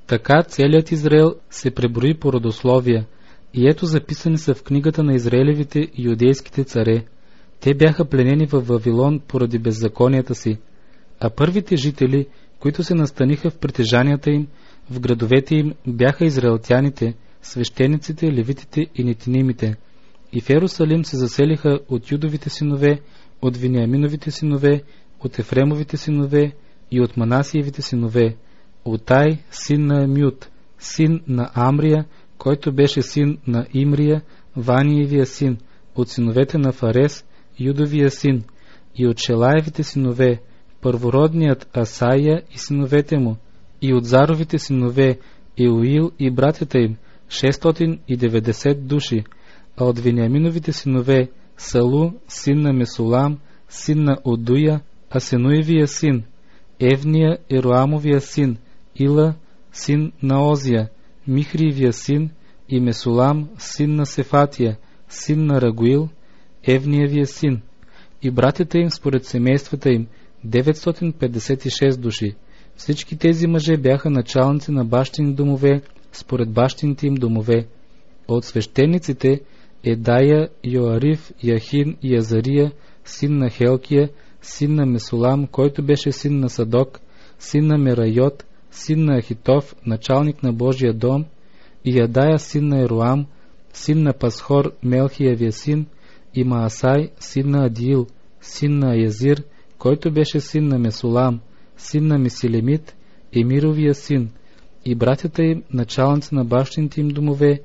Така целият Израел се преброи по родословия, и ето записани са в книгата на Израелевите юдейските царе. Те бяха пленени в Вавилон поради беззаконията си, а първите жители, които се настаниха в притежанията им, в градовете им, бяха израелтяните, свещениците, левитите и нетинимите. И в Ерусалим се заселиха от Юдовите синове, от Вениаминовите синове, от Ефремовите синове и от Манасиевите синове. Отай, син на Амюд, син на Амрия, който беше син на Имрия, Ваниевия син, от синовете на Фарес, Юдовия син, и от Шелаевите синове, първородният Асая и синовете му, и от Заровите синове, Еуил и братята им, 690 души, а от Вениаминовите синове, Салу, син на Месулам, син на Одуя, Асенуевия син, Евния, Ероамовия син, Ила, син на Озия, Михриевия син, и Месулам, син на Сефатия, син на Рагуил, Евниевия син, и братята им според семействата им, 956 души. Всички тези мъже бяха началници на бащини домове, според бащините им домове. От свещениците Едая, Йоариф, Яхин и Азария, син на Хелкия, син на Месулам, който беше син на Садок, син на Мерайот, син на Ахитов, началник на Божия дом, и Ядая, син на Ероам, син на Пасхор, Мелхиевия син, и Маасай, син на Адиил, син на Язир, който беше син на Месулам, син на Месилемит, Емировия син, и братята им, началници на бащините им домове,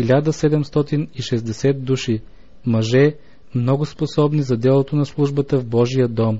1760 души, мъже, много способни за делото на службата в Божия дом.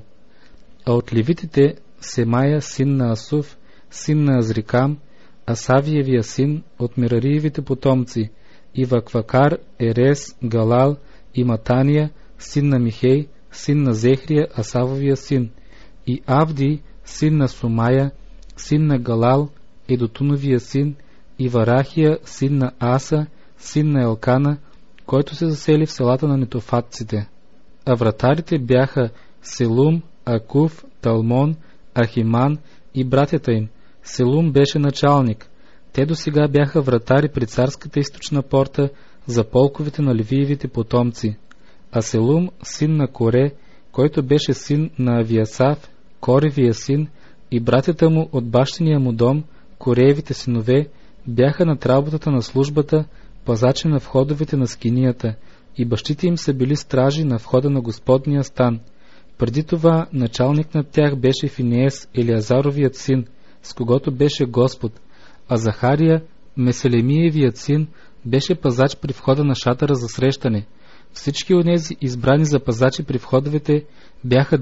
А от левитите Семая, син на Асуф, син на Азрикам, Асавиевия син, от Мерариевите потомци, и Ваквакар, Ерес, Галал и Матания, син на Михей, син на Зехрия, Асавовия син, и Авди, син на Сумая, син на Галал, Едотуновия син, и Варахия, син на Аса, син на Елкана, който се засели в селата на нетофатците. А вратарите бяха Селум, Акуф, Талмон, Ахиман и братята им. Селум беше началник. Те досега бяха вратари при царската източна порта за полковете на левиевите потомци. А Селум, син на Коре, който беше син на Авиасав, Коревия син, и братята му от бащиния му дом, Кореевите синове, бяха над работата на службата, пазачи на входовете на скинията, и бащите им са били стражи на входа на Господния стан. Преди това началник над тях беше Финеес, Елиазаровият син, с когото беше Господ, а Захария, Меселемиевият син, беше пазач при входа на шатъра за срещане. Всички онези избрани за пазачи при входовете бяха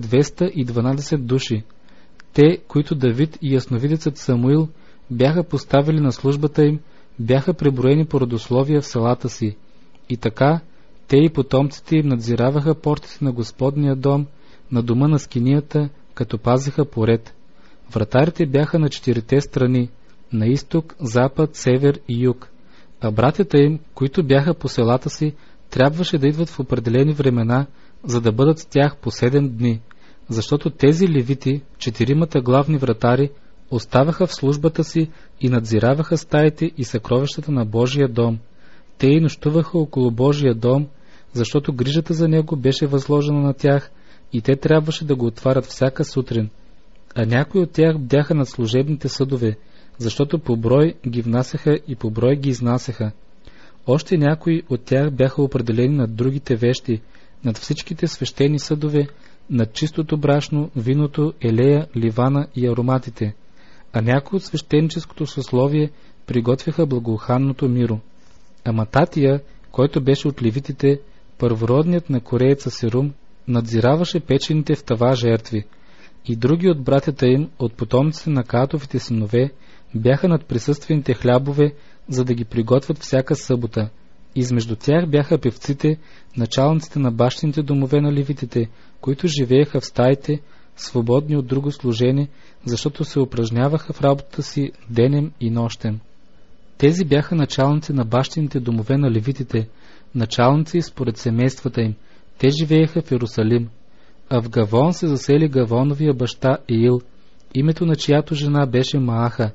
212 души. Те, които Давид и ясновидецът Самуил бяха поставили на службата им, бяха преброени по родословия в селата си. И така, те и потомците им надзираваха портите на Господния дом, на дома на скинията, като пазиха поред. Вратарите бяха на 4 страни, на изток, запад, север и юг, а братята им, които бяха по селата си, трябваше да идват в определени времена, за да бъдат с тях по 7 дни, защото тези левити, 4 главни вратари, оставаха в службата си и надзираваха стаите и съкровищата на Божия дом. Те и нощуваха около Божия дом, защото грижата за него беше възложена на тях и те трябваше да го отварят всяка сутрин. А някои от тях бяха над служебните съдове, защото по брой ги внасяха и по брой ги изнасяха. Още някои от тях бяха определени над другите вещи, над всичките свещени съдове, над чистото брашно, виното, елея, ливана и ароматите. А някои от свещеническото съсловие приготвяха благоуханното миро. А Мататия, който беше от левитите, първородният на корееца Серум, надзираваше печените в тава жертви. И други от братята им, от потомците на Каатовите синове, бяха над присъствените хлябове, за да ги приготвят всяка събота. Измежду тях бяха певците, началниците на бащините домове на левитите, които живееха в стаите, свободни от друго служение, защото се упражняваха в работата си денем и нощем. Тези бяха началници на бащините домове на левитите, началници според семействата им. Те живееха в Иерусалим. А в Гавон се засели Гавоновия баща Иил, името на чиято жена беше Мааха,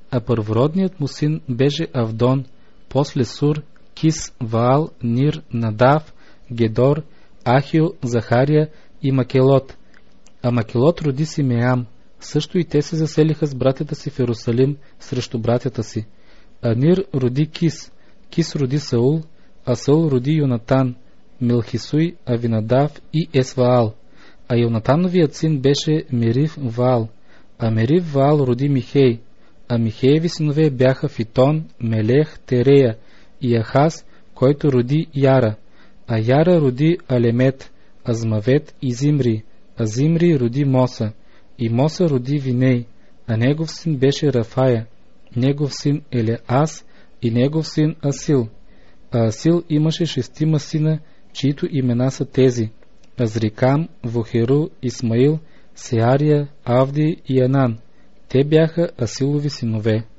а първородният му син беше Авдон, после Сур, Кис, Ваал, Нир, Надав, Гедор, Ахио, Захария и Макелот. А Макелот роди Симеам, също и те се заселиха с братята си в Иерусалим срещу братята си. А Нир роди Кис, Кис роди Саул, а Саул роди Йонатан, Мелхисуй, Авинадав и Есваал. А Йонатановият син беше Мерив Ваал, а Мерив Ваал роди Михей, а Михееви синове бяха Фитон, Мелех, Терея и Ахаз, който роди Яра, а Яра роди Алемет, Азмавет и Зимри, а Зимри роди Моса, и Моса роди Виней, а негов син беше Рафая, негов син Елеас и негов син Асил. А Асил имаше 6 сина, чието имена са тези: Азрикам, Вохеру, Исмаил, Сеария, Авди и Анан. Те бяха Асилови синове.